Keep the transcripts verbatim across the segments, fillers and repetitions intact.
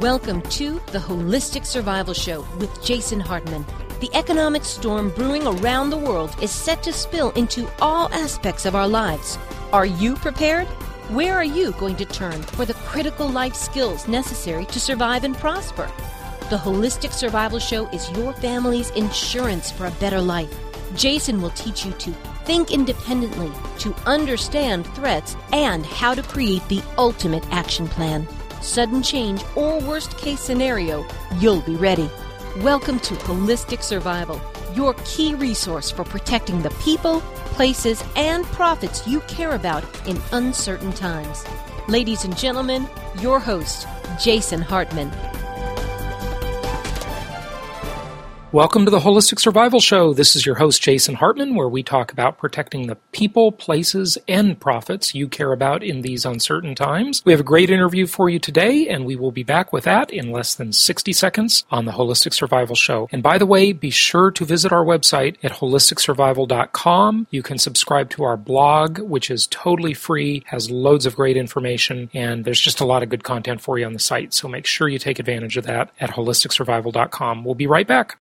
Welcome to the Holistic Survival Show with Jason Hartman. The economic storm brewing around the world is set to spill into all aspects of our lives. Are you prepared? Where are you going to turn for the critical life skills necessary to survive and prosper? The Holistic Survival Show is your family's insurance for a better life. Jason will teach you to think independently, to understand threats, and how to create the ultimate action plan. Sudden change or worst case scenario, you'll be ready. Welcome to Holistic Survival, your key resource for protecting the people, places, and profits you care about in uncertain times. Ladies and gentlemen, your host, Jason Hartman. Welcome to the Holistic Survival Show. This is your host, Jason Hartman, where we talk about protecting the people, places, and profits you care about in these uncertain times. We have a great interview for you today, and we will be back with that in less than sixty seconds on the Holistic Survival Show. And by the way, be sure to visit our website at holistic survival dot com. You can subscribe to our blog, which is totally free, has loads of great information, and there's just a lot of good content for you on the site. So make sure you take advantage of that at holistic survival dot com. We'll be right back.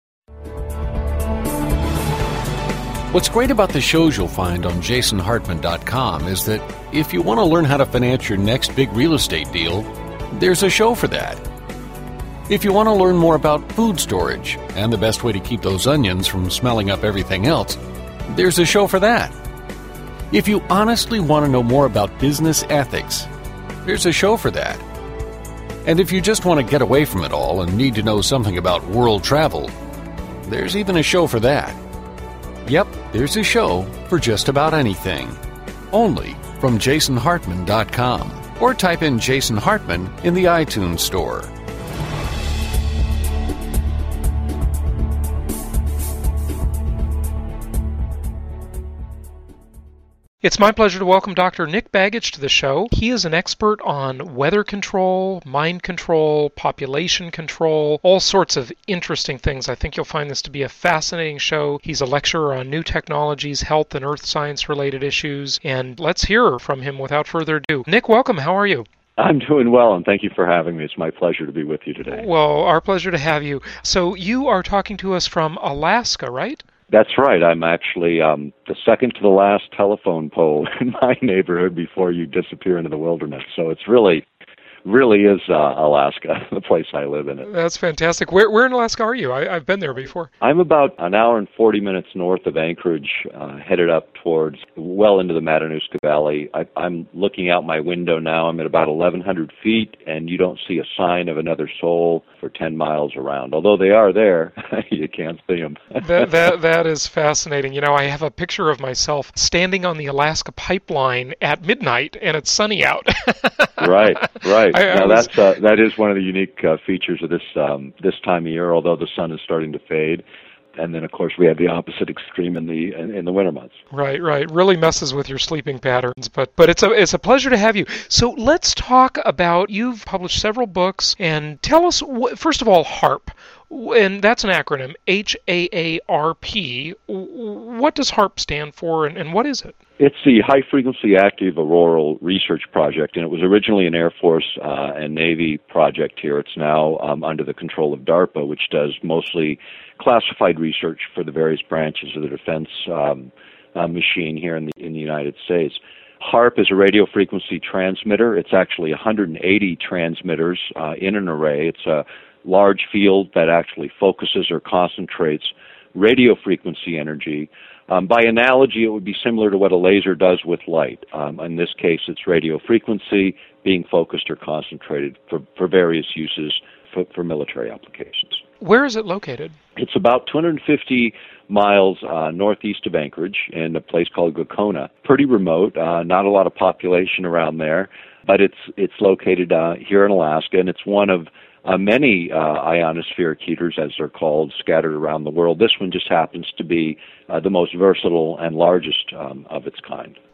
What's great about the shows you'll find on jason hartman dot com is that if you want to learn how to finance your next big real estate deal, there's a show for that. If you want to learn more about food storage and the best way to keep those onions from smelling up everything else, there's a show for that. If you honestly want to know more about business ethics, there's a show for that. And if you just want to get away from it all and need to know something about world travel, there's even a show for that. Yep, there's a show for just about anything. Only from jason hartman dot com. Or type in Jason Hartman in the iTunes store. It's my pleasure to welcome Doctor Nick Bagich to the show. He is an expert on weather control, mind control, population control, all sorts of interesting things. I think you'll find this to be a fascinating show. He's a lecturer on new technologies, health and earth science related issues, and let's hear from him without further ado. Nick, welcome. How are you? I'm doing well, and thank you for having me. It's my pleasure to be with you today. Well, our pleasure to have you. So you are talking to us from Alaska, right? That's right. I'm actually um, the second to the last telephone pole in my neighborhood before you disappear into the wilderness. So it's really, really is uh, Alaska, the place I live in. It. That's fantastic. Where where in Alaska are you? I, I've been there before. I'm about an hour and forty minutes north of Anchorage, uh, headed up towards well into the Matanuska Valley. I, I'm looking out my window now. I'm at about eleven hundred feet, and you don't see a sign of another soul for ten miles around. Although they are there, you can't see them. that, that, that is fascinating. You know, I have a picture of myself standing on the Alaska pipeline at midnight, and it's sunny out. Right, right. I, I now was... that's uh, that is one of the unique uh, features of this um, this time of year. Although the sun is starting to fade, and then of course we have the opposite extreme in the in, in the winter months. Right, right. Really messes with your sleeping patterns. But but it's a it's a pleasure to have you. So let's talk about. You've published several books, and tell us wh- first of all, HAARP. And that's an acronym, H A A R P. What does HAARP stand for, and, and what is it? It's the High Frequency Active Auroral Research Project, and it was originally an Air Force uh, and Navy project here. It's now um, under the control of DARPA, which does mostly classified research for the various branches of the defense um, uh, machine here in the, in the United States. HAARP is a radio frequency transmitter. It's actually one hundred eighty transmitters uh, in an array. It's a large field that actually focuses or concentrates radio frequency energy. Um, by analogy, it would be similar to what a laser does with light. Um, in this case, it's radio frequency being focused or concentrated for, for various uses for, for military applications. Where is it located? It's about two hundred fifty miles uh, northeast of Anchorage in a place called Gakona. Pretty remote, uh, not a lot of population around there, but it's it's located uh, here in Alaska, and it's one of Uh, many uh, ionospheric heaters, as they're called, scattered around the world. This one just happens to be uh, the most versatile and largest um, of its kind. Is it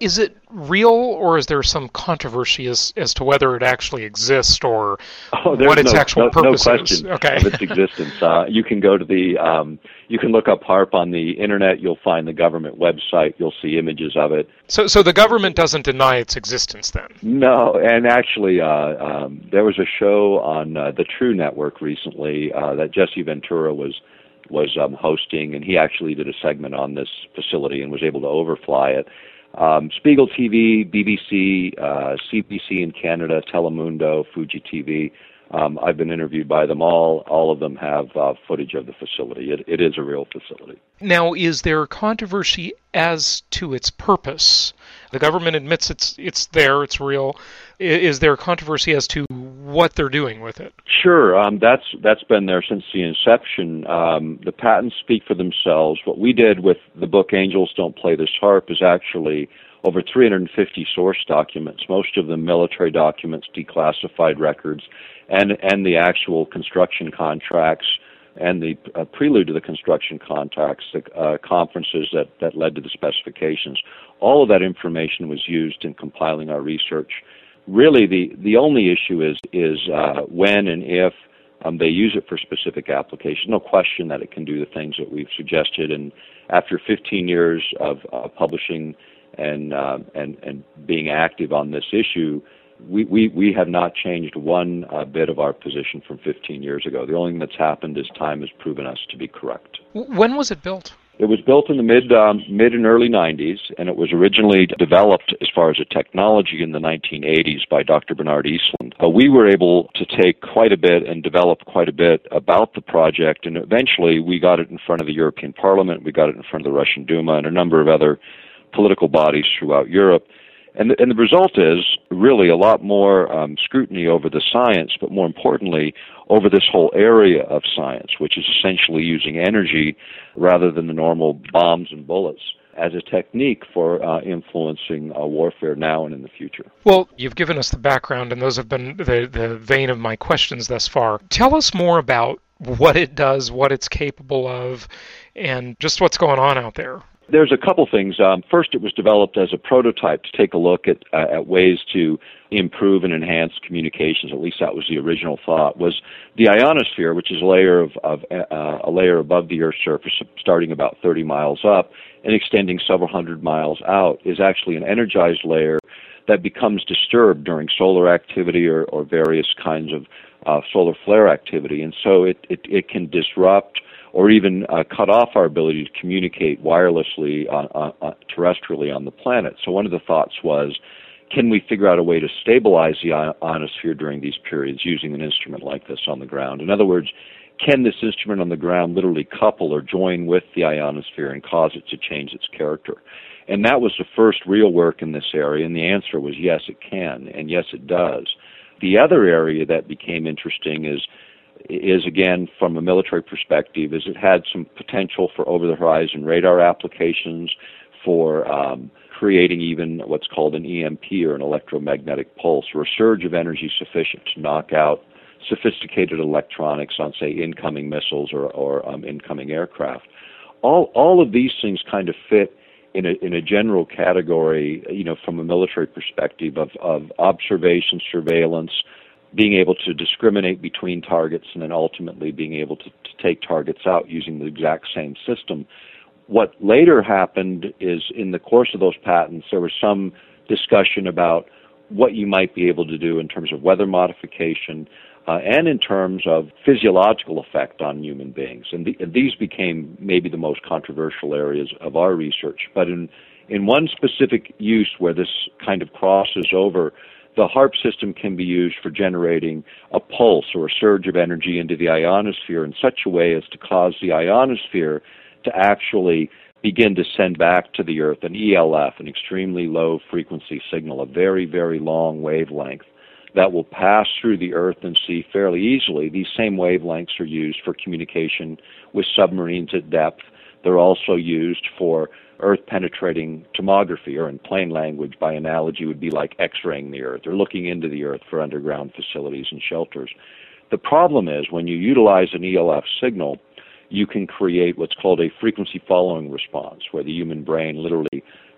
real, or is there some controversy as, as to whether it actually exists or oh, what its no, actual no, purpose no is? question Okay. of its existence. Uh, you can go to the, um, you can look up HAARP on the internet. You'll find the government website. You'll see images of it. So, so the government doesn't deny its existence then? No, and actually, uh, um, there was a show on uh, the True Network recently uh, that Jesse Ventura was was um, hosting, and he actually did a segment on this facility and was able to overfly it. Um, Spiegel T V, B B C, uh, C B C in Canada, Telemundo, Fuji T V. Um, I've been interviewed by them all. All of them have uh, footage of the facility. It, it is a real facility. Now, is there controversy as to its purpose? The government admits it's it's there, it's real. Is there controversy as to what they're doing with it? Sure. Um, that's that's been there since the inception. Um, the patents speak for themselves. What we did with the book Angels Don't Play This Harp is actually over three hundred fifty source documents, most of them military documents, declassified records, and and the actual construction contracts and the uh, prelude to the construction contracts, the uh, conferences that, that led to the specifications. All of that information was used in compiling our research. Really, the, the only issue is is uh, when and if um, they use it for specific applications. No question that it can do the things that we've suggested. And after fifteen years of uh, publishing and, uh, and and being active on this issue, we we, we have not changed one uh, bit of our position from fifteen years ago. The only thing that's happened is time has proven us to be correct. When was it built? It was built in the mid um, mid and early nineties, and it was originally developed as far as a technology in the nineteen eighties by Doctor Bernard Eastland. Uh, we were able to take quite a bit and develop quite a bit about the project, and eventually we got it in front of the European Parliament, we got it in front of the Russian Duma, and a number of other political bodies throughout Europe. And the, and the result is really a lot more um, scrutiny over the science, but more importantly, over this whole area of science, which is essentially using energy rather than the normal bombs and bullets as a technique for uh, influencing uh, warfare now and in the future. Well, you've given us the background, and those have been the, the vein of my questions thus far. Tell us more about what it does, what it's capable of, and just what's going on out there. There's a couple things. Um, first, it was developed as a prototype to take a look at uh, at ways to improve and enhance communications. At least that was the original thought. Was the ionosphere, which is a layer of, of uh, a layer above the Earth's surface, starting about thirty miles up and extending several hundred miles out, is actually an energized layer that becomes disturbed during solar activity or, or various kinds of uh, solar flare activity, and so it it, it can disrupt or even uh, cut off our ability to communicate wirelessly on, on, on terrestrially on the planet. So one of the thoughts was, can we figure out a way to stabilize the ionosphere during these periods using an instrument like this on the ground? In other words, can this instrument on the ground literally couple or join with the ionosphere and cause it to change its character? And that was the first real work in this area, and the answer was yes, it can, and yes, it does. The other area that became interesting is is, again, from a military perspective, is it had some potential for over-the-horizon radar applications, for um, creating even what's called an E M P, or an electromagnetic pulse, or a surge of energy sufficient to knock out sophisticated electronics on, say, incoming missiles or, or um, incoming aircraft. All all of these things kind of fit in a in a general category, you know, from a military perspective of, of observation, surveillance, being able to discriminate between targets, and then ultimately being able to, to take targets out using the exact same system. What later happened is, in the course of those patents, there was some discussion about what you might be able to do in terms of weather modification uh, and in terms of physiological effect on human beings. And, the, and these became maybe the most controversial areas of our research. But in, in one specific use where this kind of crosses over, the HAARP system can be used for generating a pulse or a surge of energy into the ionosphere in such a way as to cause the ionosphere to actually begin to send back to the Earth an E L F, an extremely low frequency signal, a very, very long wavelength that will pass through the Earth and sea fairly easily. These same wavelengths are used for communication with submarines at depth. They're also used for Earth-penetrating tomography, or in plain language, by analogy, would be like X-raying the Earth, or looking into the Earth for underground facilities and shelters. The problem is, when you utilize an E L F signal, you can create what's called a frequency-following response, where the human brain literally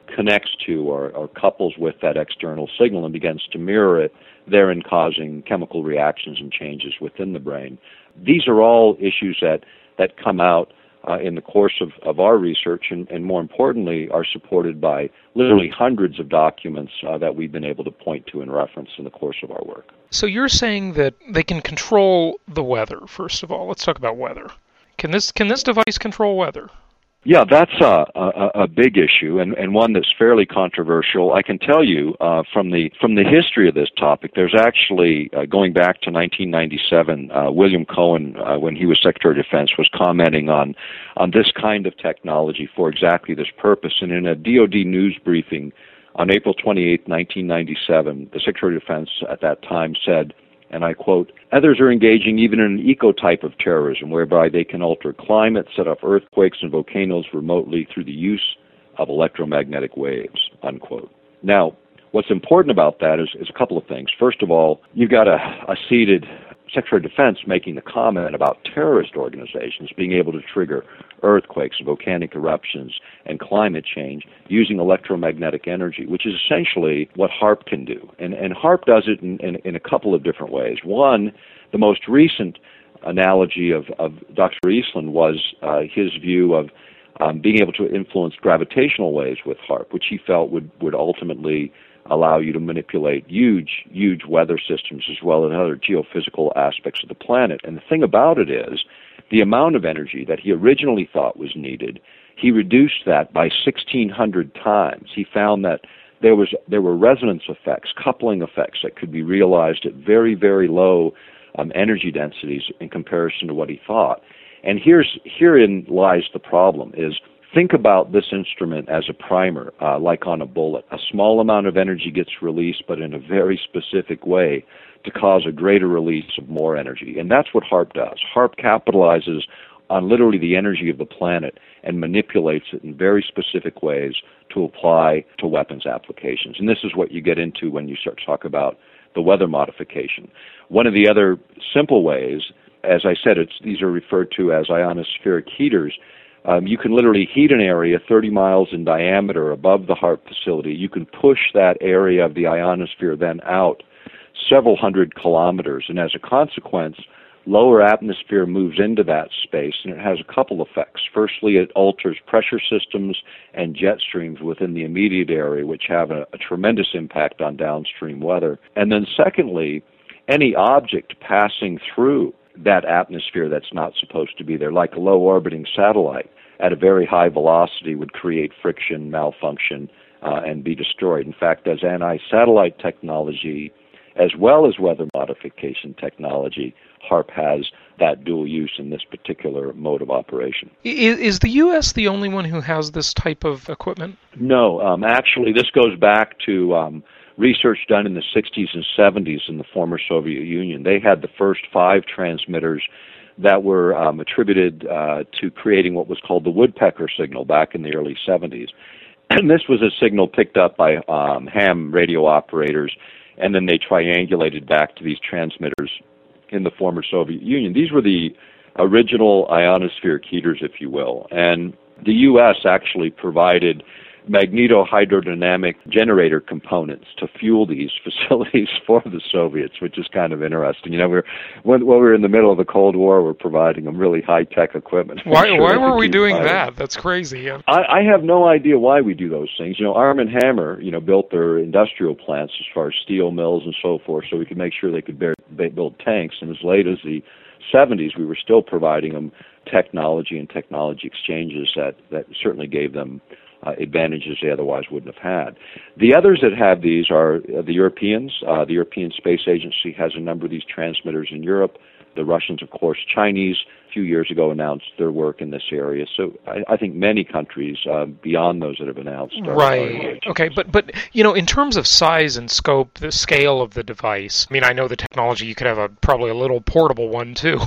connects to or, or couples with that external signal and begins to mirror it, therein causing chemical reactions and changes within the brain. These are all issues that, that come out uh, in the course of, of our research and, and more importantly are supported by literally hundreds of documents uh, that we've been able to point to and reference in the course of our work. So you're saying that they can control the weather, first of all. Let's talk about weather. Can this can this device control weather? Yeah, that's a, a, a big issue and, and one that's fairly controversial. I can tell you uh, from the from the history of this topic, there's actually, uh, going back to nineteen ninety-seven, uh, William Cohen, uh, when he was Secretary of Defense, was commenting on, on this kind of technology for exactly this purpose. And in a D O D news briefing on April twenty-eighth, nineteen ninety-seven, the Secretary of Defense at that time said, and I quote, "Others are engaging even in an eco-type of terrorism whereby they can alter climate, set off earthquakes and volcanoes remotely through the use of electromagnetic waves," unquote. Now, what's important about that is, is a couple of things. First of all, you've got a, a seated Secretary of Defense making a comment about terrorist organizations being able to trigger earthquakes, volcanic eruptions, and climate change using electromagnetic energy, which is essentially what HAARP can do. And, and HAARP does it in, in, in a couple of different ways. One, the most recent analogy of, of Doctor Eastland was uh, his view of um, being able to influence gravitational waves with HAARP, which he felt would, would ultimately allow you to manipulate huge, huge weather systems as well as other geophysical aspects of the planet. And the thing about it is, the amount of energy that he originally thought was needed, he reduced that by sixteen hundred times. He found that there was there were resonance effects, coupling effects that could be realized at very, very low um, energy densities in comparison to what he thought. And here's herein lies the problem, is think about this instrument as a primer, uh, like on a bullet. A small amount of energy gets released, but in a very specific way to cause a greater release of more energy. And that's what HAARP does. HAARP capitalizes on literally the energy of the planet and manipulates it in very specific ways to apply to weapons applications. And this is what you get into when you start to talk about the weather modification. One of the other simple ways, as I said, it's, these are referred to as ionospheric heaters. Um, you can literally heat an area thirty miles in diameter above the HAARP facility. You can push that area of the ionosphere then out several hundred kilometers, and as a consequence, lower atmosphere moves into that space, and it has a couple effects. Firstly, it alters pressure systems and jet streams within the immediate area, which have a, a tremendous impact on downstream weather. And then secondly, any object passing through that atmosphere that's not supposed to be there, like a low-orbiting satellite at a very high velocity, would create friction, malfunction, uh, and be destroyed. In fact, as anti-satellite technology, as well as weather modification technology, HAARP has that dual use in this particular mode of operation. Is, is the U S the only one who has this type of equipment? No. Um, actually, this goes back to um, research done in the sixties and seventies in the former Soviet Union. They had the first five transmitters that were um, attributed uh, to creating what was called the woodpecker signal back in the early seventies. And this was a signal picked up by um, ham radio operators, and then they triangulated back to these transmitters in the former Soviet Union. These were the original ionospheric heaters, if you will. And the U S actually provided magnetohydrodynamic generator components to fuel these facilities for the Soviets, which is kind of interesting. You know, we're when, when we were in the middle of the Cold War, we're providing them really high-tech equipment. Why, sure why were we doing fighting. that? That's crazy. Yeah. I, I have no idea why we do those things. You know, Arm and Hammer, you know, built their industrial plants as far as steel mills and so forth, so we could make sure they could bear, they build tanks. And as late as the seventies, we were still providing them technology and technology exchanges that, that certainly gave them Uh, advantages they otherwise wouldn't have had. The others that have these are uh, the Europeans. Uh, the European Space Agency has a number of these transmitters in Europe. The Russians, of course. Chinese, a few years ago, announced their work in this area. So I, I think many countries uh, beyond those that have announced are, right. Are okay, but, but, you know, in terms of size and scope, the scale of the device, I mean, I know the technology, you could have a probably a little portable one, too.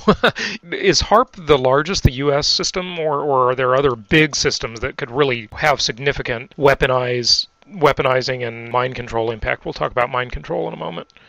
Is HAARP the largest, the U S system, or, or are there other big systems that could really have significant weaponize, weaponizing and mind control impact? We'll talk about mind control in a moment.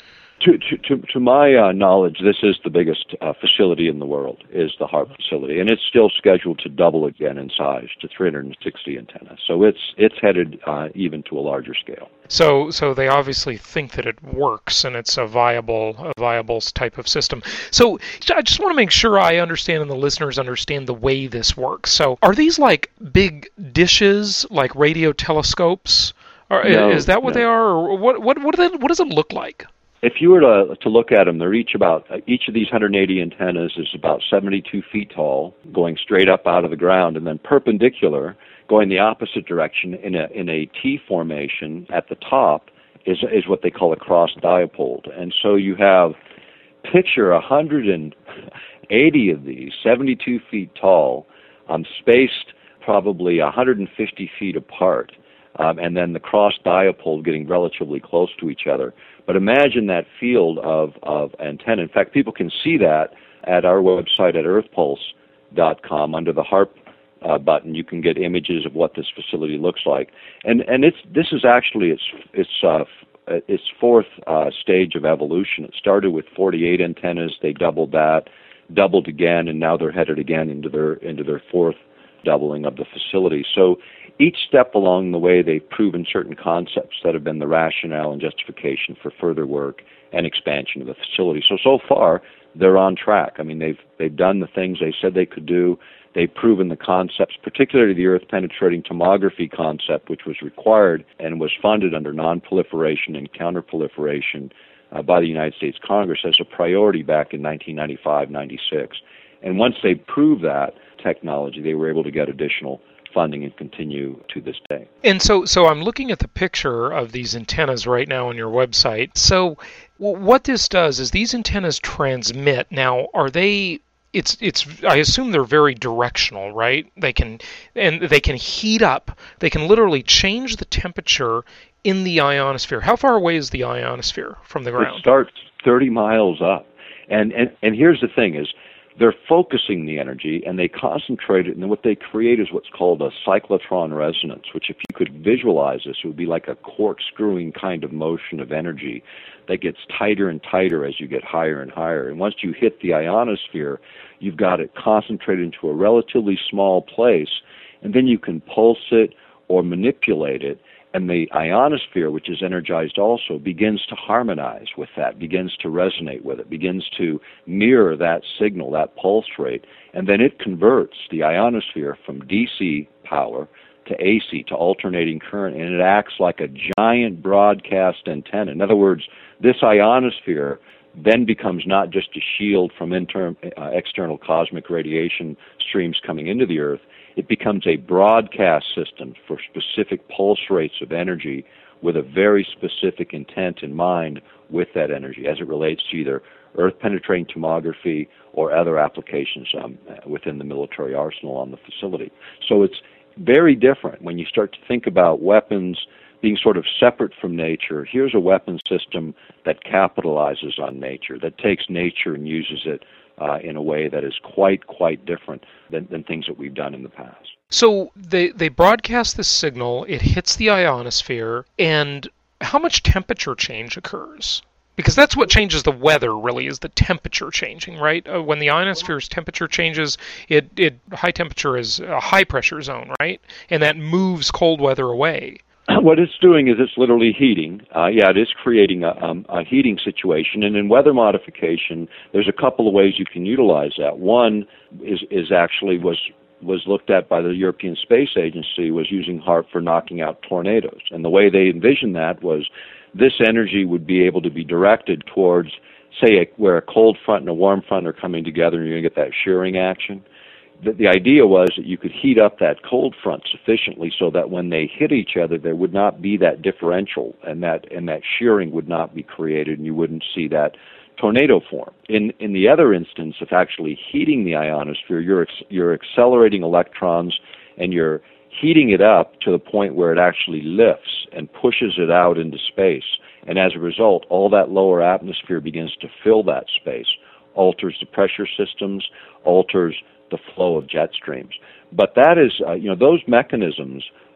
To, to, to, to my uh, knowledge, this is the biggest uh, facility in the world, is the HAARP facility, and it's still scheduled to double again in size to three hundred sixty antennas. So it's it's headed uh, even to a larger scale. So so they obviously think that it works and it's a viable a viable type of system. So I just want to make sure I understand and the listeners understand the way this works. So are these like big dishes, like radio telescopes? Or no, is that what no. they are, or what what what, do they, what does it look like? If you were to to look at them, they're each about each of these one hundred eighty antennas is about seventy-two feet tall, going straight up out of the ground, and then perpendicular, going the opposite direction in a in a T formation at the top is is what they call a cross dipole. And so you have picture one hundred eighty of these, seventy-two feet tall, um, spaced probably one hundred fifty feet apart. Um, and then the cross dipole getting relatively close to each other. But imagine that field of, of antenna. In fact, people can see that at our website at earth pulse dot com under the HAARP uh, button. You can get images of what this facility looks like. And and it's this is actually its its uh, its fourth uh, stage of evolution. It started with forty-eight antennas. They doubled that, doubled again, and now they're headed again into their into their fourth doubling of the facility. So each step along the way, they've proven certain concepts that have been the rationale and justification for further work and expansion of the facility. So, so far, they're on track. I mean, they've they've done the things they said they could do. They've proven the concepts, particularly the earth-penetrating tomography concept, which was required and was funded under non-proliferation and counter-proliferation uh, by the United States Congress as a priority back in nineteen ninety-five ninety-six. And once they proved that technology, they were able to get additional funding and continue to this day. And so so I'm looking at the picture of these antennas right now on your website. So what this does is these antennas transmit. Now, are they it's it's I assume they're very directional, right? They can and they can heat up. They can literally change the temperature in the ionosphere. How far away is the ionosphere from the ground? It starts thirty miles up. And and and here's the thing is they're focusing the energy, and they concentrate it, and what they create is what's called a cyclotron resonance, which if you could visualize this, it would be like a corkscrewing kind of motion of energy that gets tighter and tighter as you get higher and higher. And once you hit the ionosphere, you've got it concentrated into a relatively small place, and then you can pulse it or manipulate it, and the ionosphere, which is energized also, begins to harmonize with that, begins to resonate with it, begins to mirror that signal, that pulse rate, and then it converts the ionosphere from D C power to A C, to alternating current, and it acts like a giant broadcast antenna. In other words, this ionosphere then becomes not just a shield from inter- uh, external cosmic radiation streams coming into the Earth. It becomes a broadcast system for specific pulse rates of energy with a very specific intent in mind with that energy as it relates to either earth-penetrating tomography or other applications um, within the military arsenal on the facility. So it's very different when you start to think about weapons being sort of separate from nature. Here's a weapon system that capitalizes on nature, that takes nature and uses it Uh, in a way that is quite, quite different than, than things that we've done in the past. So they, they broadcast this signal, it hits the ionosphere, and how much temperature change occurs? Because that's what changes the weather, really, is the temperature changing, right? Uh, when the ionosphere's temperature changes, it, it high temperature is a high pressure zone, right? And that moves cold weather away. What it's doing is it's literally heating. Uh, yeah, it is creating a, um, a heating situation. And in weather modification, there's a couple of ways you can utilize that. One is, is actually was was looked at by the European Space Agency, was using HAARP for knocking out tornadoes. And the way they envisioned that was this energy would be able to be directed towards, say, a, where a cold front and a warm front are coming together and you're going to get that shearing action. The, the idea was that you could heat up that cold front sufficiently so that when they hit each other, there would not be that differential, and that and that shearing would not be created, and you wouldn't see that tornado form. In in the other instance of actually heating the ionosphere, you're you're accelerating electrons, and you're heating it up to the point where it actually lifts and pushes it out into space. And as a result, all that lower atmosphere begins to fill that space, alters the pressure systems, alters the flow of jet streams. But that is, uh, you know, those mechanisms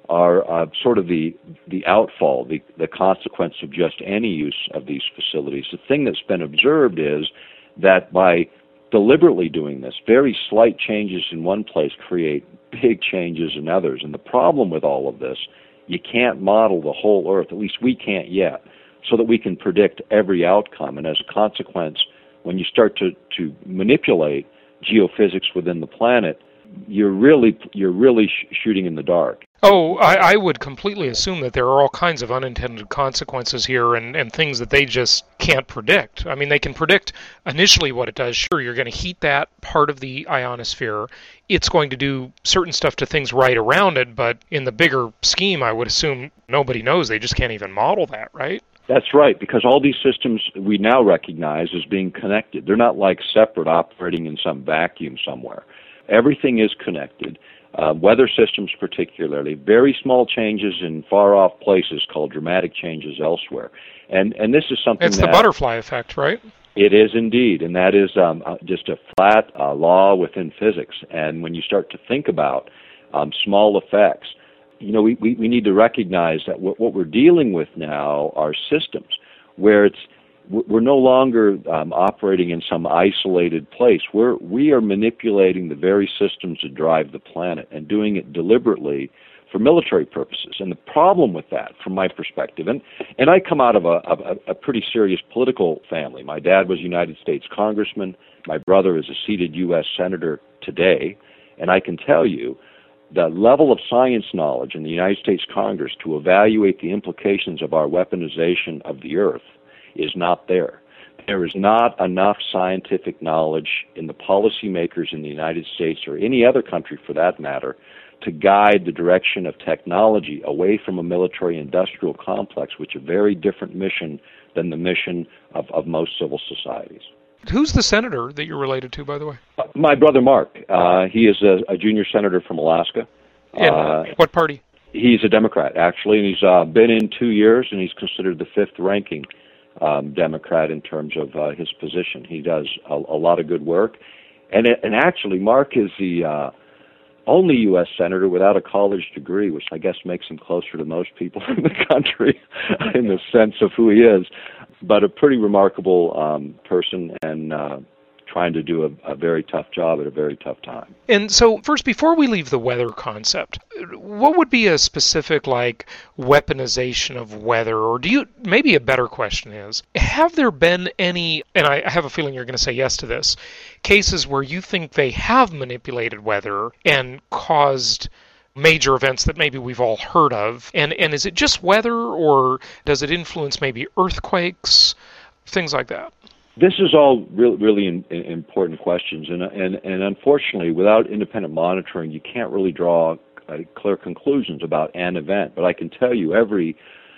are uh, sort of the the outfall, the, the consequence of just any use of these facilities. The thing that's been observed is that by deliberately doing this, very slight changes in one place create big changes in others. And the problem with all of this, you can't model the whole Earth, at least we can't yet, so that we can predict every outcome. And as a consequence, when you start to, to manipulate geophysics within the planet, you're really you're really sh- shooting in the dark. Oh, I, I would completely assume that there are all kinds of unintended consequences here and, and things that they just can't predict. I mean, they can predict initially what it does. Sure, you're going to heat that part of the ionosphere. It's going to do certain stuff to things right around it, but in the bigger scheme, I would assume nobody knows. They just can't even model that, right? That's right, because all these systems we now recognize as being connected. They're not like separate operating in some vacuum somewhere. Everything is connected. Uh, weather systems particularly, very small changes in far-off places called dramatic changes elsewhere. And and this is something It's that... the butterfly effect, right? It is indeed, and that is um, uh, just a flat uh, law within physics. And when you start to think about um, small effects, you know, we, we, we need to recognize that what, what we're dealing with now are systems where it's we're no longer um, operating in some isolated place. We're, we are manipulating the very systems that drive the planet and doing it deliberately for military purposes. And the problem with that, from my perspective, and, and I come out of a, of a, a pretty serious political family. My dad was a United States congressman. My brother is a seated U S senator today. And I can tell you the level of science knowledge in the United States Congress to evaluate the implications of our weaponization of the Earth is not there. There is not enough scientific knowledge in the policymakers in the United States or any other country for that matter to guide the direction of technology away from a military-industrial complex, which is a very different mission than the mission of, of most civil societies. Who's the senator that you're related to, by the way? Uh, my brother Mark. Uh, he is a, a junior senator from Alaska. In uh, what party? He's a Democrat, actually, and he's uh, been in two years, and he's considered the fifth ranking Um, Democrat in terms of uh, his position. He does a, a lot of good work. And and actually, Mark is the uh, only U S senator without a college degree, which I guess makes him closer to most people in the country in the sense of who he is. But a pretty remarkable um, person and uh, trying to do a, a very tough job at a very tough time. And so, first, before we leave the weather concept, what would be a specific, like, weaponization of weather? Or do you, maybe a better question is, have there been any, and I have a feeling you're going to say yes to this, cases where you think they have manipulated weather and caused major events that maybe we've all heard of? And, and is it just weather, or does it influence maybe earthquakes, things like that? This is all really, really in, in important questions, and, and and unfortunately, without independent monitoring, you can't really draw uh, clear conclusions about an event. But I can tell you, every,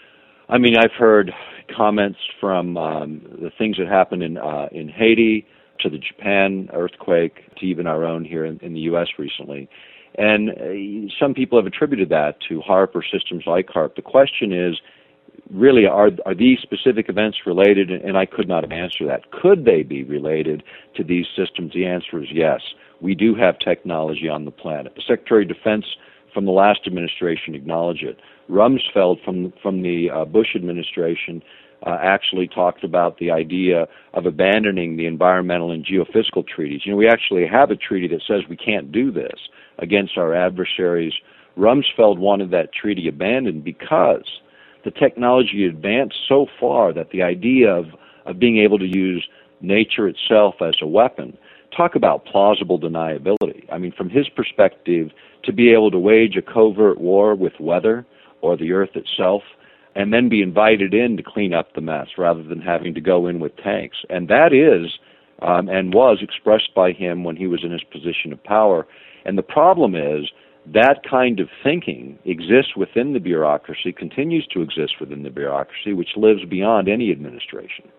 I mean, I've heard comments from um, the things that happened in uh, in Haiti to the Japan earthquake to even our own here in, in the U S recently, and uh, some people have attributed that to HAARP or systems like HAARP. The question is, really, are are these specific events related? And I could not answer that. Could they be related to these systems? The answer is yes. We do have technology on the planet. The Secretary of Defense from the last administration acknowledged it. Rumsfeld from, from the uh, Bush administration uh, actually talked about the idea of abandoning the environmental and geophysical treaties. You know, we actually have a treaty that says we can't do this against our adversaries. Rumsfeld wanted that treaty abandoned because the technology advanced so far that the idea of, of being able to use nature itself as a weapon, talk about plausible deniability. I mean, from his perspective, to be able to wage a covert war with weather or the earth itself and then be invited in to clean up the mess rather than having to go in with tanks. And that is um, and was expressed by him when he was in his position of power. And the problem is, that kind of thinking exists within the bureaucracy, continues to exist within the bureaucracy, which lives beyond any administration.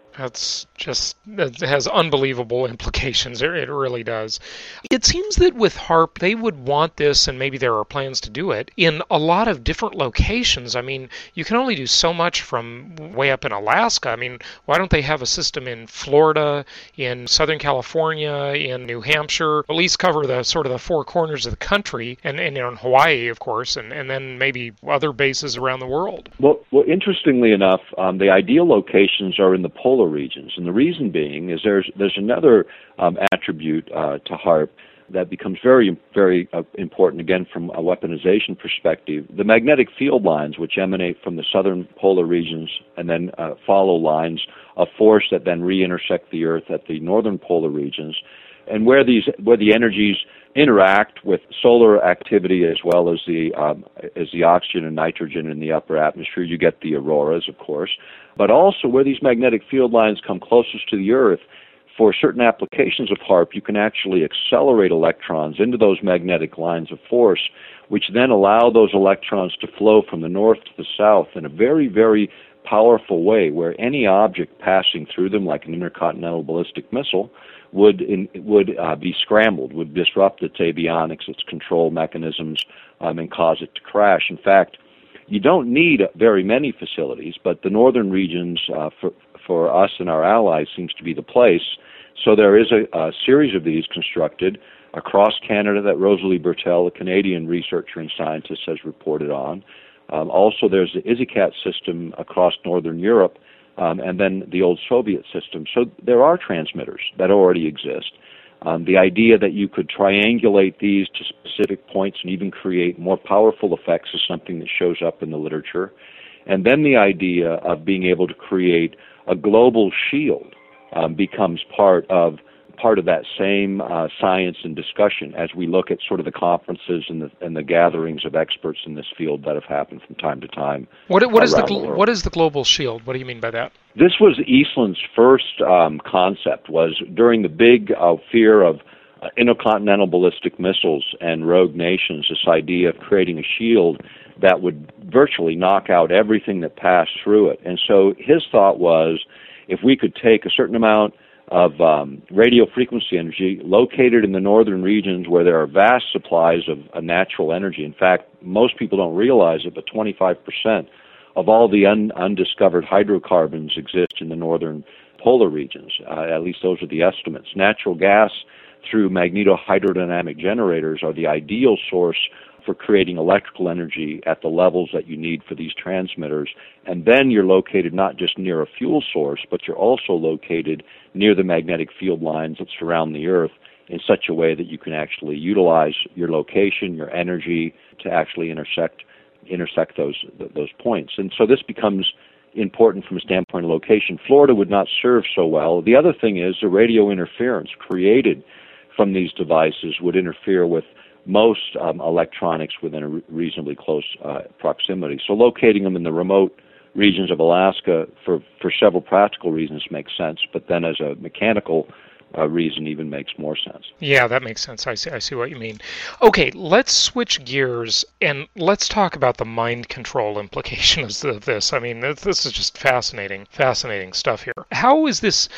That's just, it has unbelievable implications. It, it really does. It seems that with HAARP, they would want this, and maybe there are plans to do it, in a lot of different locations. I mean, you can only do so much from way up in Alaska. I mean, why don't they have a system in Florida, in Southern California, in New Hampshire, at least cover the sort of the four corners of the country, and, and in Hawaii, of course, and, and then maybe other bases around the world? Well, well interestingly enough, um, the ideal locations are in the polar regions, and the reason being is there's there's another um, attribute uh, to HAARP that becomes very, very uh, important, again, from a weaponization perspective. The magnetic field lines, which emanate from the southern polar regions and then uh, follow lines of force that then re-intersect the Earth at the northern polar regions, and where these where the energies interact with solar activity as well as the um, as the oxygen and nitrogen in the upper atmosphere, you get the auroras, of course. But also where these magnetic field lines come closest to the Earth, for certain applications of HAARP, you can actually accelerate electrons into those magnetic lines of force, which then allow those electrons to flow from the north to the south in a very, very powerful way, where any object passing through them, like an intercontinental ballistic missile, would in, would uh, be scrambled, would disrupt its avionics, its control mechanisms, um, and cause it to crash. In fact, you don't need very many facilities, but the northern regions uh, for, for us and our allies seems to be the place. So there is a, a series of these constructed across Canada that Rosalie Bertel, a Canadian researcher and scientist, has reported on. Um, also, there's the ISICAT system across northern Europe, um, and then the old Soviet system. So there are transmitters that already exist. Um, the idea that you could triangulate these to specific points and even create more powerful effects is something that shows up in the literature. And then the idea of being able to create a global shield um, becomes part of part of that same uh, science and discussion as we look at sort of the conferences and the, and the gatherings of experts in this field that have happened from time to time. What, what is the, the what is the global shield? What do you mean by that? This was Eastland's first um, concept. Was during the big uh, fear of uh, intercontinental ballistic missiles and rogue nations, this idea of creating a shield that would virtually knock out everything that passed through it. And so his thought was, if we could take a certain amount of um, radio frequency energy located in the northern regions where there are vast supplies of uh, natural energy. In fact, most people don't realize it, but twenty-five percent of all the un- undiscovered hydrocarbons exist in the northern polar regions. Uh, at least those are the estimates. Natural gas through magnetohydrodynamic generators are the ideal source for creating electrical energy at the levels that you need for these transmitters. And then you're located not just near a fuel source, but you're also located near the magnetic field lines that surround the Earth in such a way that you can actually utilize your location, your energy, to actually intersect intersect those those points. And so this becomes important from a standpoint of location. Florida would not serve so well. The other thing is the radio interference created from these devices would interfere with most um, electronics within a re- reasonably close uh, proximity. So locating them in the remote regions of Alaska for, for several practical reasons makes sense, but then as a mechanical uh, reason even makes more sense. Yeah, that makes sense. I see, I see what you mean. Okay, let's switch gears and let's talk about the mind control implications of this. I mean, this is just fascinating, fascinating stuff here. How is this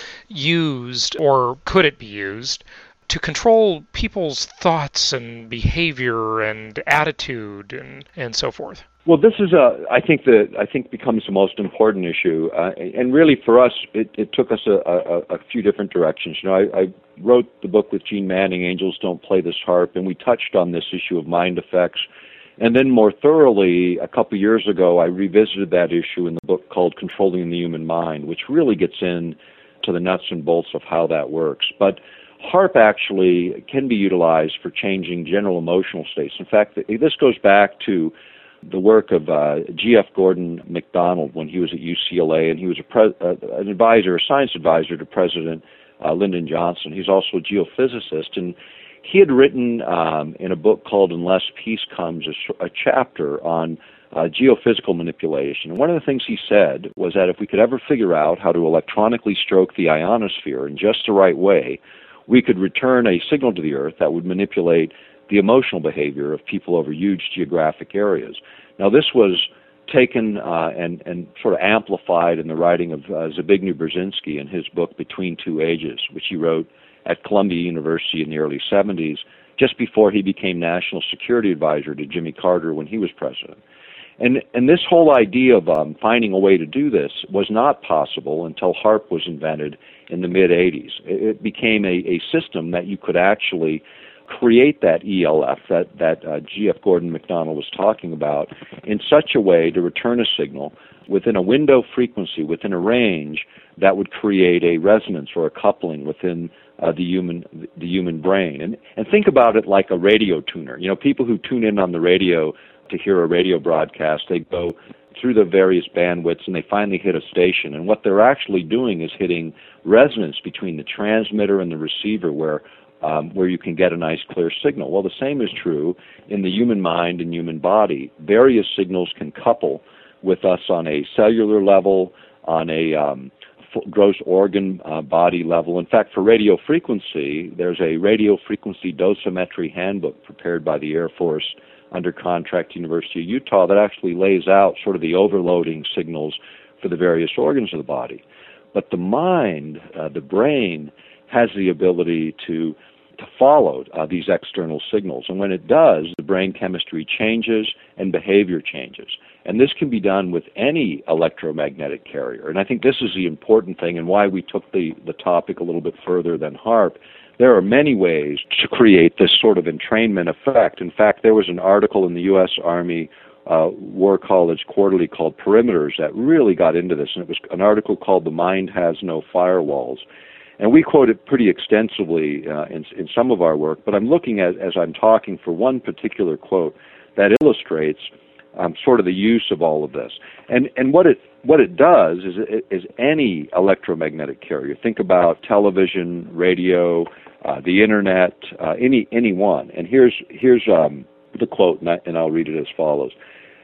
used, or could it be used, to control people's thoughts and behavior and attitude and, and so forth? Well, this is a, I think that I think becomes the most important issue, uh, and really for us, it, it took us a, a, a few different directions. You know, I, I wrote the book with Gene Manning, Angels Don't Play This HAARP, and we touched on this issue of mind effects. And then more thoroughly, a couple years ago, I revisited that issue in the book called Controlling the Human Mind, which really gets into the nuts and bolts of how that works. But HAARP actually can be utilized for changing general emotional states. In fact, this goes back to the work of uh, G F Gordon MacDonald when he was at U C L A, and he was a pre- uh, an advisor, a science advisor to President uh, Lyndon Johnson. He's also a geophysicist, and he had written um, in a book called Unless Peace Comes a, a chapter on uh, geophysical manipulation. And one of the things he said was that if we could ever figure out how to electronically stroke the ionosphere in just the right way, we could return a signal to the Earth that would manipulate the emotional behavior of people over huge geographic areas. Now, this was taken uh, and, and sort of amplified in the writing of uh, Zbigniew Brzezinski in his book Between Two Ages, which he wrote at Columbia University in the early seventies, just before he became National Security Advisor to Jimmy Carter when he was president. And, and this whole idea of um, finding a way to do this was not possible until HAARP was invented in the mid-eighties. It, it became a, a system that you could actually create that E L F that, that uh, G F Gordon MacDonald was talking about in such a way to return a signal within a window frequency, within a range that would create a resonance or a coupling within uh, the human the human brain. And, and think about it like a radio tuner. You know, people who tune in on the radio to hear a radio broadcast, they go through the various bandwidths and they finally hit a station. And what they're actually doing is hitting resonance between the transmitter and the receiver where Um, where you can get a nice clear signal. Well, the same is true in the human mind and human body. Various signals can couple with us on a cellular level, on a um, f- gross organ uh, body level. In fact, for radio frequency, there's a radio frequency dosimetry handbook prepared by the Air Force under contract, University of Utah, that actually lays out sort of the overloading signals for the various organs of the body. But the mind, uh, the brain, has the ability to to follow uh, these external signals. And when it does, the brain chemistry changes and behavior changes. And this can be done with any electromagnetic carrier. And I think this is the important thing and why we took the, the topic a little bit further than HAARP. There are many ways to create this sort of entrainment effect. In fact, there was an article in the U S Army uh, War College Quarterly called Perimeters that really got into this. And it was an article called The Mind Has No Firewalls. And we quote it pretty extensively uh, in, in some of our work, but I'm looking at, as I'm talking, for one particular quote that illustrates um, sort of the use of all of this. And and what it what it does is is any electromagnetic carrier. Think about television, radio, uh, the internet, uh, any any one. And here's here's um, the quote, and, I, and I'll read it as follows.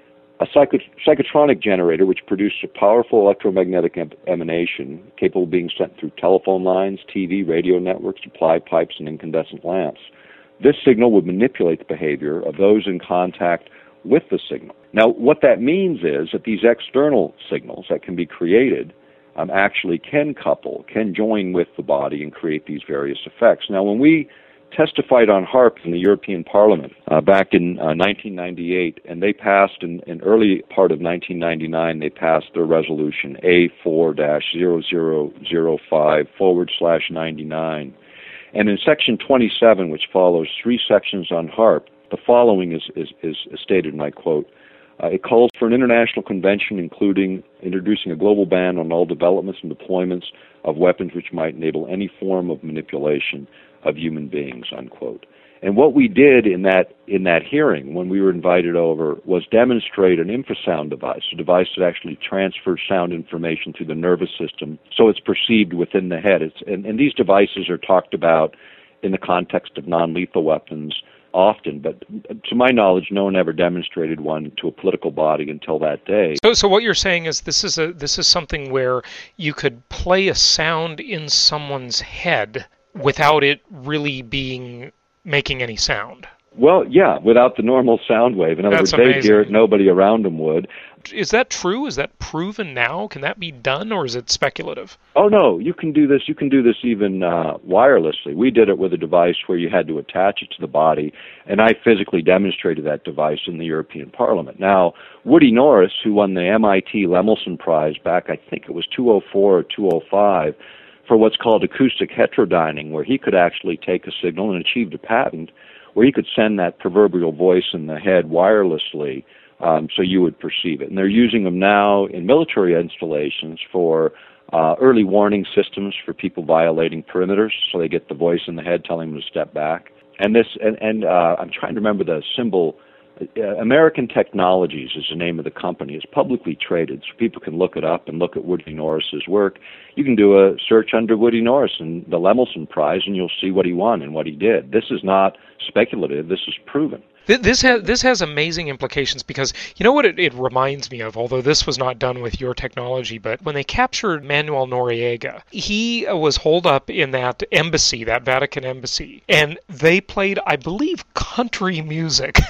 A psycho- psychotronic generator which produces a powerful electromagnetic em- emanation capable of being sent through telephone lines, T V, radio networks, supply pipes, and incandescent lamps. This signal would manipulate the behavior of those in contact with the signal. Now, what that means is that these external signals that can be created um, actually can couple, can join with the body and create these various effects. Now, when we testified on HAARP in the European Parliament uh, back in uh, nineteen ninety-eight, and they passed in, in early part of nineteen ninety-nine, they passed their resolution A four dash zero zero zero five forward slash ninety-nine. And in section twenty-seven, which follows three sections on HAARP, the following is, is, is stated, and I quote, uh, it calls for an international convention including introducing a global ban on all developments and deployments of weapons which might enable any form of manipulation of human beings, unquote. And what we did in that in that hearing, when we were invited over, was demonstrate an infrasound device, a device that actually transfers sound information through the nervous system, so it's perceived within the head. It's, and, and these devices are talked about in the context of non-lethal weapons often, but to my knowledge, no one ever demonstrated one to a political body until that day. So, so what you're saying is this is a this is something where you could play a sound in someone's head without it really being making any sound. Well, yeah, without the normal sound wave. In other That's words, they'd amazing. hear it, nobody around them would. Is that true? Is that proven now? Can that be done, or is it speculative? Oh, no, you can do this. You can do this even uh, wirelessly. We did it with a device where you had to attach it to the body, and I physically demonstrated that device in the European Parliament. Now, Woody Norris, who won the M I T Lemelson Prize back, I think it was two oh four or two oh five, for what's called acoustic heterodyning, where he could actually take a signal and achieved a patent where he could send that proverbial voice in the head wirelessly um, so you would perceive it. And they're using them now in military installations for uh, early warning systems for people violating perimeters, so they get the voice in the head telling them to step back. And this, and, and uh, I'm trying to remember the symbol. Uh, American Technologies is the name of the company. It's publicly traded, so people can look it up and look at Woody Norris's work. You can do a search under Woody Norris and the Lemelson Prize, and you'll see what he won and what he did. This is not speculative. This is proven. This has this has amazing implications because, you know what it, it reminds me of, although this was not done with your technology, but when they captured Manuel Noriega, he was holed up in that embassy, that Vatican embassy, and they played, I believe, country music.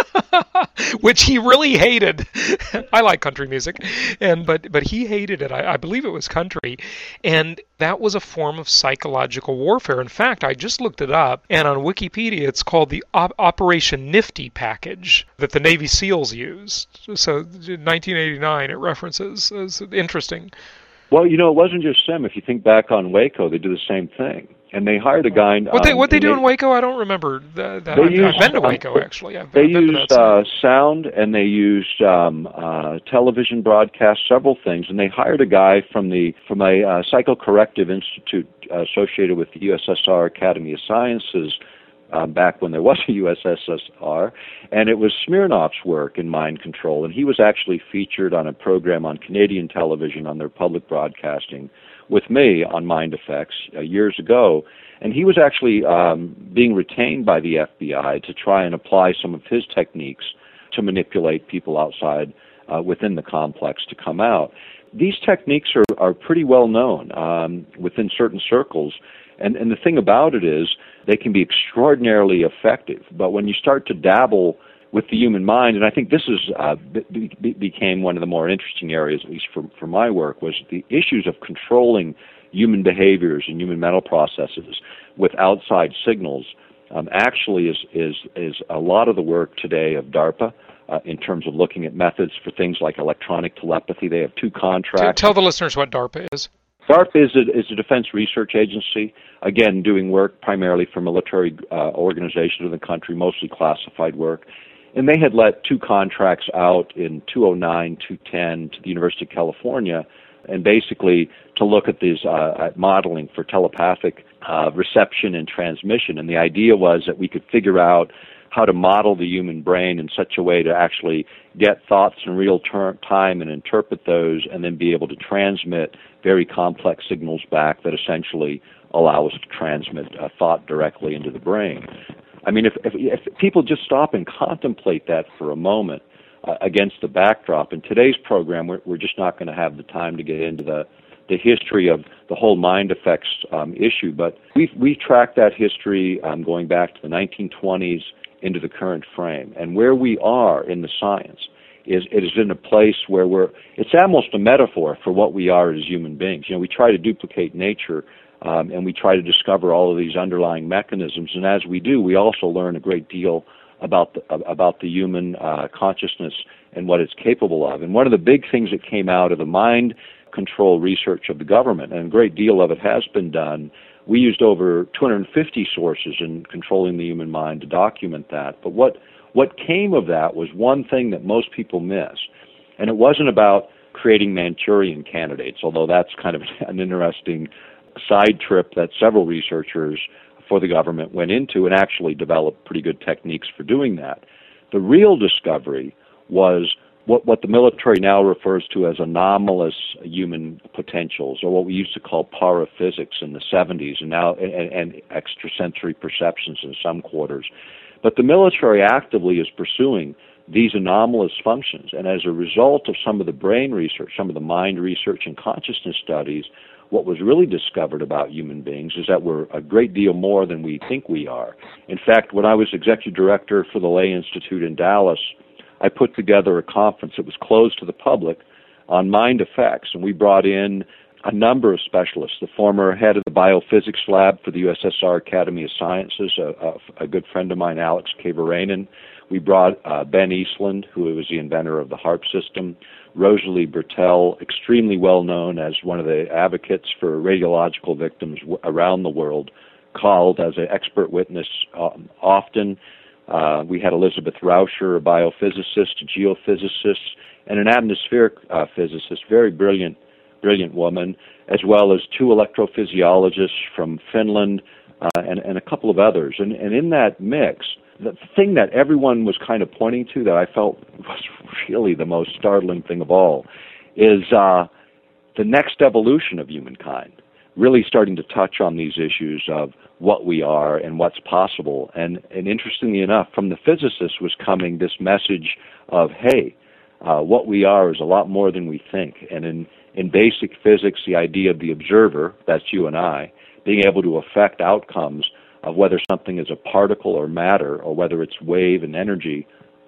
which he really hated. I like country music, and but but he hated it. I, I believe it was country, and that was a form of psychological warfare. In fact, I just looked it up, and on Wikipedia, it's called the Op- Operation Nifty package that the Navy SEALs used. So, in nineteen eighty-nine, it references. It's interesting. Well, you know, it wasn't just them. If you think back on Waco, they do the same thing. And they hired a guy... What they, um, what they do they, in Waco, I don't remember that. that. They I've, used, I've been to um, Waco, actually. I've, they I've been used to that uh, sound, and they used um, uh, television broadcast, several things. And they hired a guy from the from a uh, psychocorrective institute uh, associated with the U S S R Academy of Sciences, Um, back when there was a U S S R, and it was Smirnoff's work in mind control, and he was actually featured on a program on Canadian television on their public broadcasting with me on Mind Effects uh, years ago, and he was actually um, being retained by the F B I to try and apply some of his techniques to manipulate people outside uh, within the complex to come out. These techniques are, are pretty well known um, within certain circles. And, and the thing about it is they can be extraordinarily effective. But when you start to dabble with the human mind, and I think this is uh, be, be, became one of the more interesting areas, at least for, for my work, was the issues of controlling human behaviors and human mental processes with outside signals um, actually is, is, is a lot of the work today of DARPA uh, in terms of looking at methods for things like electronic telepathy. They have two contracts. Tell the listeners what DARPA is. DARPA is a, is a defense research agency, again, doing work primarily for military uh, organizations in the country, mostly classified work. And they had let two contracts out in two oh nine, two ten to the University of California, and basically to look at these uh, at modeling for telepathic uh, reception and transmission. And the idea was that we could figure out how to model the human brain in such a way to actually get thoughts in real ter- time and interpret those, and then be able to transmit very complex signals back that essentially allow us to transmit uh, thought directly into the brain. I mean, if, if, if people just stop and contemplate that for a moment uh, against the backdrop, in today's program, we're, we're just not going to have the time to get into the the history of the whole mind effects um, issue, but we've, we've tracked that history um, going back to the nineteen twenties into the current frame. And where we are in the science is it is in a place where we're, it's almost a metaphor for what we are as human beings. You know, we try to duplicate nature, um, and we try to discover all of these underlying mechanisms, and as we do, we also learn a great deal about the, about the human uh, consciousness and what it's capable of. And one of the big things that came out of the mind control research of the government, and a great deal of it has been done, we used over two hundred fifty sources in controlling the human mind to document that. But what what came of that was one thing that most people miss, and it wasn't about creating Manchurian candidates, although that's kind of an interesting side trip that several researchers for the government went into and actually developed pretty good techniques for doing that. The real discovery was what, what the military now refers to as anomalous human potentials, or what we used to call paraphysics in the seventies, and now and, and extrasensory perceptions in some quarters. But the military actively is pursuing these anomalous functions, and as a result of some of the brain research, some of the mind research and consciousness studies, what was really discovered about human beings is that we're a great deal more than we think we are. In fact, when I was executive director for the Lay Institute in Dallas, I put together a conference that was closed to the public on mind effects, and we brought in a number of specialists. The former head of the biophysics lab for the U S S R Academy of Sciences, a, a, a good friend of mine, Alex Kavarainen. We brought uh, Ben Eastland, who was the inventor of the HARP system. Rosalie Bertel, extremely well known as one of the advocates for radiological victims w- around the world, called as an expert witness um, often. Uh, we had Elizabeth Rauscher, a biophysicist, a geophysicist, and an atmospheric uh, physicist, very brilliant, brilliant woman, as well as two electrophysiologists from Finland uh, and, and a couple of others. And, and in that mix, the thing that everyone was kind of pointing to that I felt was really the most startling thing of all is uh, the next evolution of humankind, really starting to touch on these issues of what we are and what's possible. And, and interestingly enough, from the physicists was coming this message of, hey, uh, what we are is a lot more than we think. And in, in basic physics, the idea of the observer, that's you and I, being able to affect outcomes of whether something is a particle or matter, or whether it's wave and energy,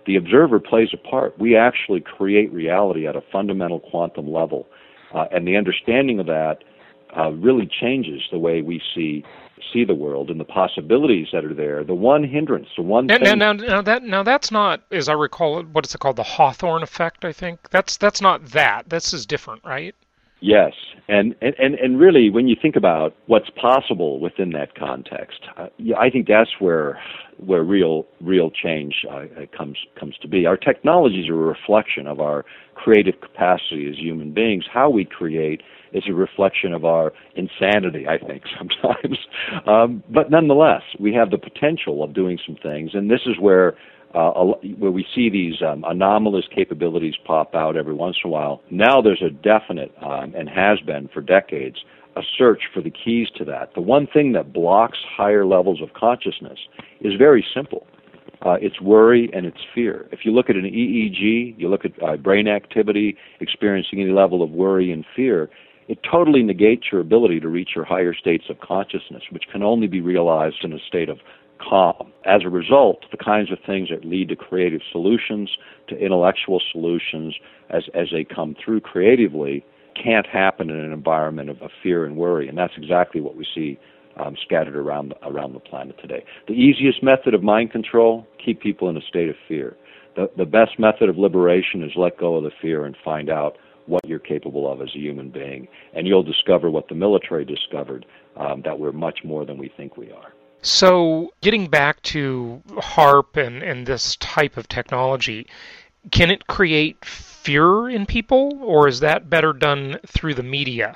the observer plays a part. We actually create reality at a fundamental quantum level. Uh, and the understanding of that uh, really changes the way we see see the world and the possibilities that are there. The one hindrance, the one now, thing... Now, now, now, that, now that's not, as I recall, what is it called, the Hawthorne effect, I think? That's that's not that. This is different, right? Yes, and, and, and really, when you think about what's possible within that context, uh, yeah, I think that's where where real real change uh, comes comes to be. Our technologies are a reflection of our creative capacity as human beings. How we create is a reflection of our insanity, I think, sometimes. Um, but nonetheless, we have the potential of doing some things, and this is where Uh, where we see these um, anomalous capabilities pop out every once in a while. Now there's a definite, um, and has been for decades, a search for the keys to that. The one thing that blocks higher levels of consciousness is very simple. Uh, it's worry and it's fear. If you look at an E E G, you look at uh, brain activity, experiencing any level of worry and fear, it totally negates your ability to reach your higher states of consciousness, which can only be realized in a state of calm. As a result, the kinds of things that lead to creative solutions, to intellectual solutions, as, as they come through creatively, can't happen in an environment of, of fear and worry. And that's exactly what we see um, scattered around the, around the planet today. The easiest method of mind control, keep people in a state of fear. The, the best method of liberation is let go of the fear and find out what you're capable of as a human being. And you'll discover what the military discovered, um, that we're much more than we think we are. So getting back to HAARP and, and this type of technology, can it create fear in people, or is that better done through the media?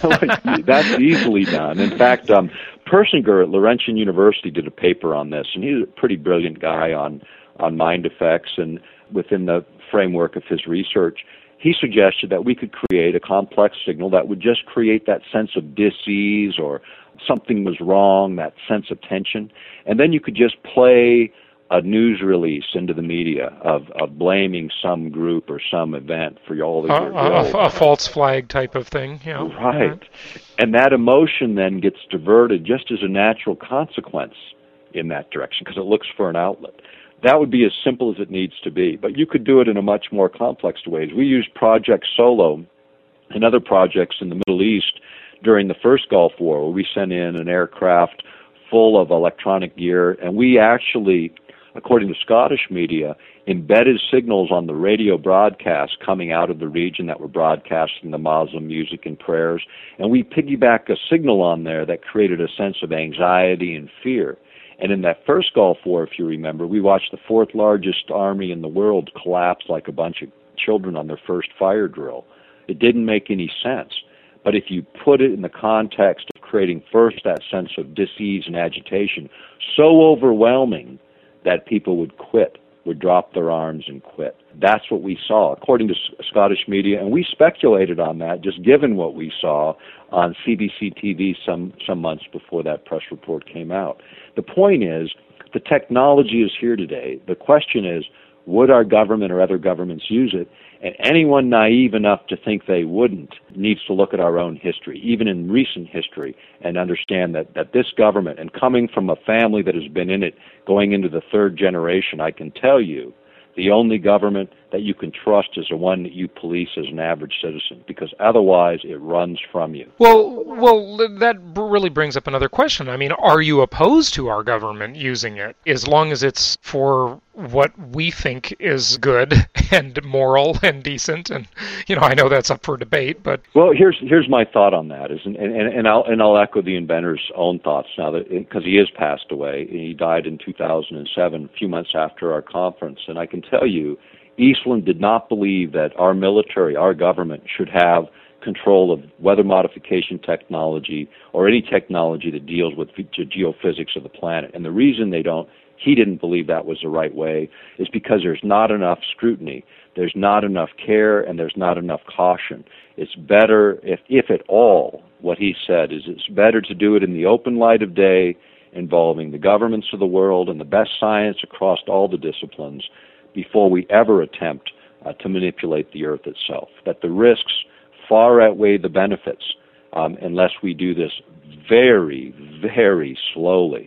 That's easily done. In fact, um, Persinger at Laurentian University did a paper on this, and he's a pretty brilliant guy on, on mind effects, and within the framework of his research, he suggested that we could create a complex signal that would just create that sense of dis-ease or something was wrong, that sense of tension. And then you could just play a news release into the media of, of blaming some group or some event for all the uh, a, a, a false flag type of thing. You know. Right. And that emotion then gets diverted just as a natural consequence in that direction because it looks for an outlet. That would be as simple as it needs to be. But you could do it in a much more complex ways. We used Project Solo and other projects in the Middle East during the first Gulf War, where we sent in an aircraft full of electronic gear, and we actually, according to Scottish media, embedded signals on the radio broadcasts coming out of the region that were broadcasting the Muslim music and prayers, and we piggybacked a signal on there that created a sense of anxiety and fear. And in that first Gulf War, if you remember, we watched the fourth largest army in the world collapse like a bunch of children on their first fire drill. It didn't make any sense. But if you put it in the context of creating first that sense of dis-ease and agitation, so overwhelming that people would quit, would drop their arms and quit. That's what we saw, according to Scottish media, and we speculated on that, just given what we saw on C B C T V some, some months before that press report came out. The point is, the technology is here today. The question is, would our government or other governments use it? And anyone naive enough to think they wouldn't needs to look at our own history, even in recent history, and understand that, that this government, and coming from a family that has been in it going into the third generation, I can tell you, the only government that you can trust is the one that you police as an average citizen, because otherwise it runs from you. Well, well, that really brings up another question. I mean, are you opposed to our government using it, as long as it's for what we think is good and moral and decent? And you know, I know that's up for debate, but well, here's here's my thought on that. Is and and, and I'll and I'll echo the inventor's own thoughts now, that because he is passed away. He died in two thousand seven, a few months after our conference, and I can tell you, Eastland did not believe that our military, our government, should have control of weather modification technology or any technology that deals with the geophysics of the planet. And the reason they don't, he didn't believe that was the right way, is because there's not enough scrutiny, there's not enough care, and there's not enough caution. It's better, if, if at all, what he said is it's better to do it in the open light of day, involving the governments of the world and the best science across all the disciplines, before we ever attempt uh, to manipulate the earth itself. That the risks far outweigh the benefits um, unless we do this very, very slowly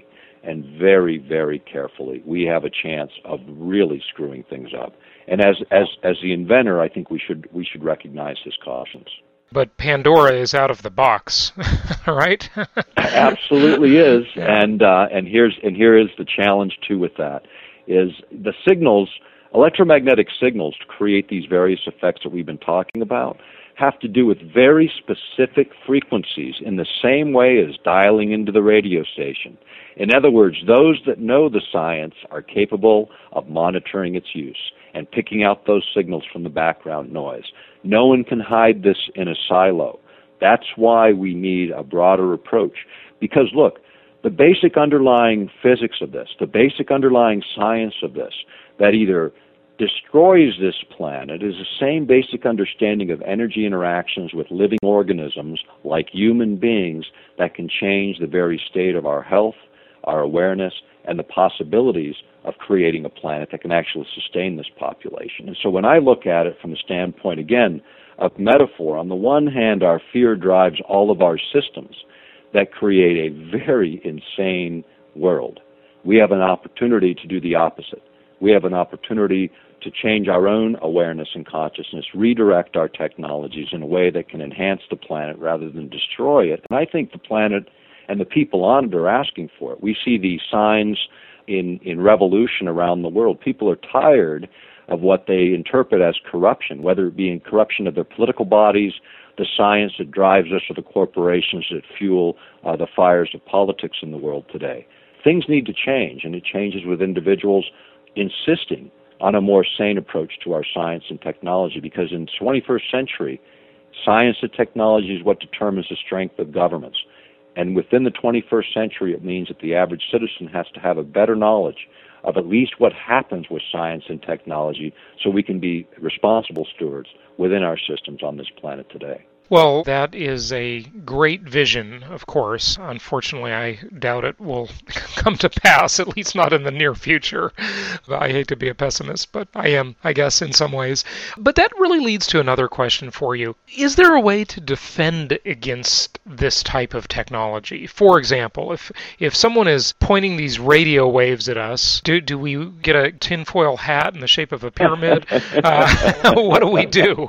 and very, very carefully, we have a chance of really screwing things up. And as as as the inventor, I think we should we should recognize his cautions. But Pandora is out of the box, right? Absolutely is, and uh, and here's and here is the challenge too with that, is the signals, electromagnetic signals, to create these various effects that we've been talking about, have to do with very specific frequencies in the same way as dialing into the radio station. In other words, those that know the science are capable of monitoring its use and picking out those signals from the background noise. No one can hide this in a silo. That's why we need a broader approach. Because look, the basic underlying physics of this, the basic underlying science of this, that either destroys this planet is the same basic understanding of energy interactions with living organisms like human beings that can change the very state of our health, our awareness, and the possibilities of creating a planet that can actually sustain this population. And so when I look at it from the standpoint, again, of metaphor, on the one hand, our fear drives all of our systems that create a very insane world. We have an opportunity to do the opposite. We have an opportunity to change our own awareness and consciousness, redirect our technologies in a way that can enhance the planet rather than destroy it. And I think the planet and the people on it are asking for it. We see these signs in, in revolution around the world. People are tired of what they interpret as corruption, whether it be in corruption of their political bodies, the science that drives us, or the corporations that fuel uh, the fires of politics in the world today. Things need to change, and it changes with individuals insisting on a more sane approach to our science and technology, because in the twenty-first century, science and technology is what determines the strength of governments. And within the twenty-first century, it means that the average citizen has to have a better knowledge of at least what happens with science and technology so we can be responsible stewards within our systems on this planet today. Well, that is a great vision, of course. Unfortunately, I doubt it will come to pass, at least not in the near future. I hate to be a pessimist, but I am, I guess, in some ways. But that really leads to another question for you. Is there a way to defend against this type of technology? For example, if if someone is pointing these radio waves at us, do, do we get a tinfoil hat in the shape of a pyramid? uh, what do we do?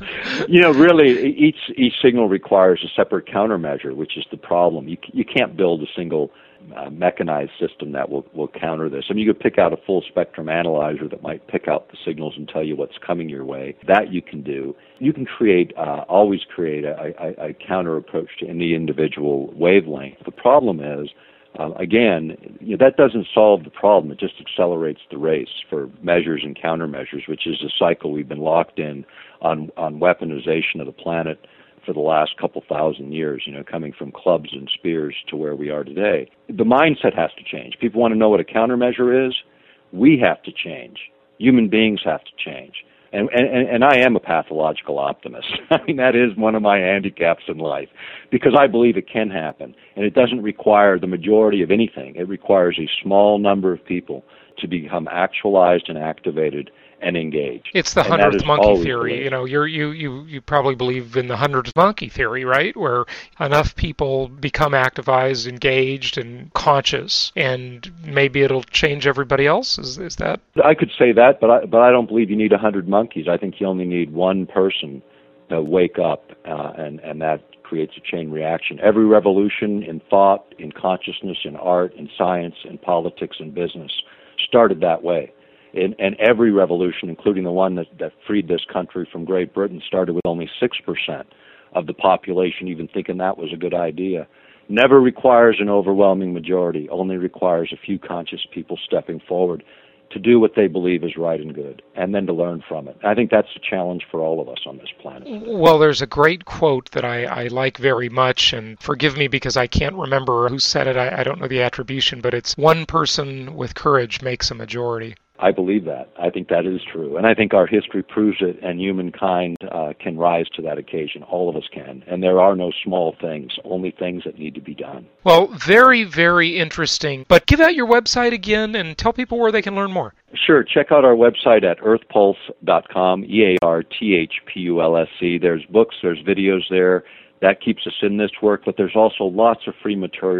You know, really, each Each signal requires a separate countermeasure, which is the problem. You you can't build a single uh, mechanized system that will, will counter this. I mean, you could pick out a full spectrum analyzer that might pick out the signals and tell you what's coming your way. That you can do. You can create, uh, always create a, a, a counter approach to any individual wavelength. The problem is, uh, again, you know, that doesn't solve the problem. It just accelerates the race for measures and countermeasures, which is a cycle we've been locked in on, on weaponization of the planet for the last couple thousand years, you know, coming from clubs and spears to where we are today. The mindset has to change. People want to know what a countermeasure is. We have to change. Human beings have to change. And, and, and I am a pathological optimist. I mean, that is one of my handicaps in life, because I believe it can happen. And it doesn't require the majority of anything. It requires a small number of people to become actualized and activated and engaged. It's the hundredth monkey theory. You know, you're, you you you probably believe in the hundredth monkey theory, right? Where enough people become activized, engaged, and conscious, and maybe it'll change everybody else. Is is that? I could say that, but I but I don't believe you need a hundred monkeys. I think you only need one person to wake up, uh, and and that creates a chain reaction. Every revolution in thought, in consciousness, in art, in science, in politics, and business started that way. In, and every revolution, including the one that, that freed this country from Great Britain, started with only six percent of the population even thinking that was a good idea. Never requires an overwhelming majority, only requires a few conscious people stepping forward to do what they believe is right and good, and then to learn from it. I think that's a challenge for all of us on this planet. Well, there's a great quote that I, I like very much, and forgive me because I can't remember who said it. I, I don't know the attribution, but it's one person with courage makes a majority. I believe that. I think that is true. And I think our history proves it, and humankind uh, can rise to that occasion. All of us can. And there are no small things, only things that need to be done. Well, very, very interesting. But give out your website again and tell people where they can learn more. Sure. Check out our website at earth pulse dot com, E A R T H P U L S C. There's books, there's videos there. That keeps us in this work, but there's also lots of free material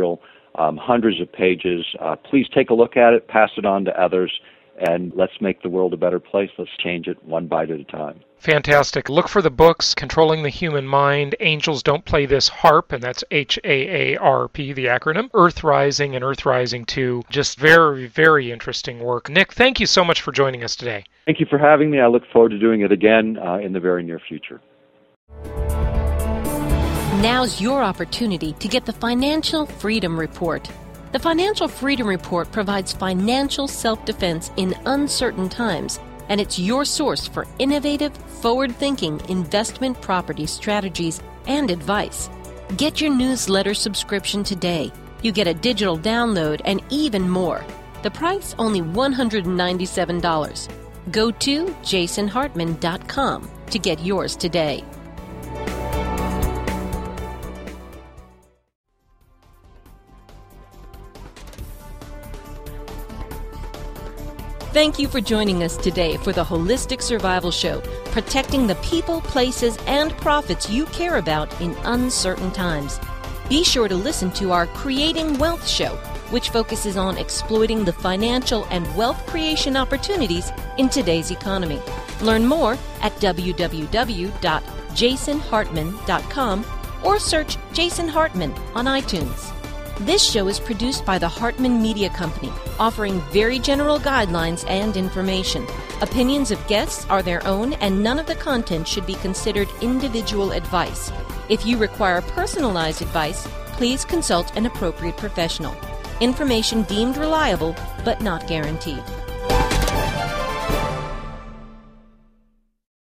um, hundreds of pages. Uh, please take a look at it, pass it on to others, and let's make the world a better place. Let's change it one bite at a time. Fantastic. Look for the books, Controlling the Human Mind, Angels Don't Play This Harp, and that's H A A R P, the acronym, Earthrising and Earthrising two. Just very, very interesting work. Nick, thank you so much for joining us today. Thank you for having me. I look forward to doing it again uh, in the very near future. Now's your opportunity to get the Financial Freedom Report. The Financial Freedom Report provides financial self-defense in uncertain times, and it's your source for innovative, forward-thinking investment property strategies and advice. Get your newsletter subscription today. You get a digital download and even more. The price only one hundred ninety-seven dollars. Go to jason hartman dot com to get yours today. Thank you for joining us today for the Holistic Survival Show, protecting the people, places, and profits you care about in uncertain times. Be sure to listen to our Creating Wealth show, which focuses on exploiting the financial and wealth creation opportunities in today's economy. Learn more at w w w dot jason hartman dot com or search Jason Hartman on iTunes. This show is produced by the Hartman Media Company, offering very general guidelines and information. Opinions of guests are their own, and none of the content should be considered individual advice. If you require personalized advice, please consult an appropriate professional. Information deemed reliable, but not guaranteed.